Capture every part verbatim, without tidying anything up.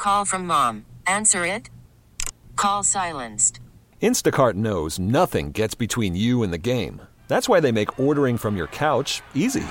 call from mom. Answer it. Call silenced. Instacart knows nothing gets between you and the game. That's why they make ordering from your couch easy.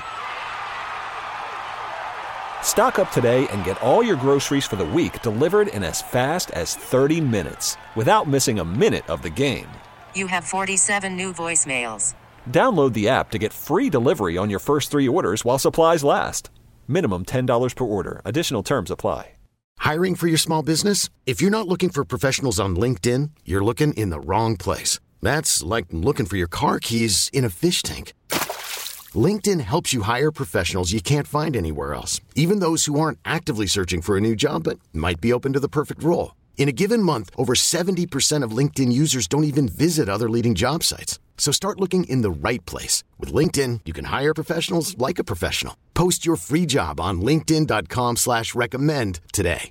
Stock up today and get all your groceries for the week delivered in as fast as thirty minutes without missing a minute of the game. You have forty-seven new voicemails. Download the app to get free delivery on your first three orders while supplies last. Minimum ten dollars per order. Additional terms apply. Hiring for your small business? If you're not looking for professionals on LinkedIn, you're looking in the wrong place. That's like looking for your car keys in a fish tank. LinkedIn helps you hire professionals you can't find anywhere else, even those who aren't actively searching for a new job but might be open to the perfect role. In a given month, over seventy percent of LinkedIn users don't even visit other leading job sites. So start looking in the right place. With LinkedIn, you can hire professionals like a professional. Post your free job on linkedin.com slash recommend today.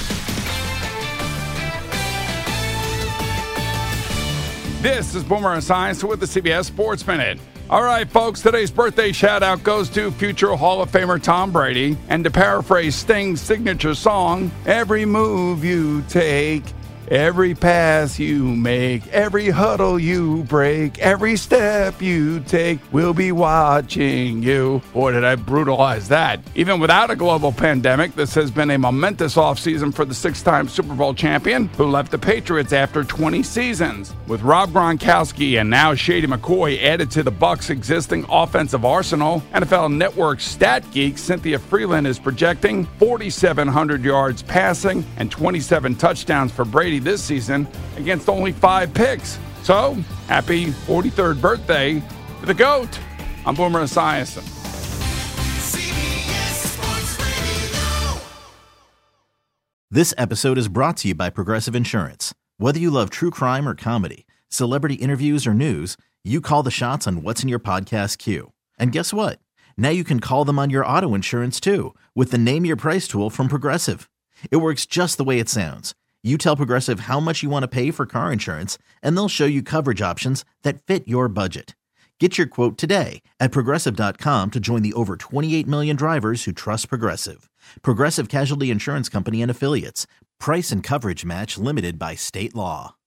This is Boomer Esiason with the C B S Sports Minute. All right, folks, today's birthday shout-out goes to future Hall of Famer Tom Brady. And to paraphrase Sting's signature song, every move you take, every pass you make, every huddle you break, every step you take, we'll be watching you. Boy, did I brutalize that. Even without a global pandemic, this has been a momentous offseason for the six-time Super Bowl champion who left the Patriots after twenty seasons. With Rob Gronkowski and now Shady McCoy added to the Bucs' existing offensive arsenal, N F L Network stat geek Cynthia Freeland is projecting forty-seven hundred yards passing and twenty-seven touchdowns for Brady this season against only five picks. So, happy forty-third birthday to the GOAT. I'm Boomer Esiason. This episode is brought to you by Progressive Insurance. Whether you love true crime or comedy, celebrity interviews or news, you call the shots on what's in your podcast queue. And guess what? Now you can call them on your auto insurance too with the Name Your Price tool from Progressive. It works just the way it sounds. You tell Progressive how much you want to pay for car insurance, and they'll show you coverage options that fit your budget. Get your quote today at Progressive dot com to join the over twenty-eight million drivers who trust Progressive. Progressive Casualty Insurance Company and Affiliates. Price and coverage match limited by state law.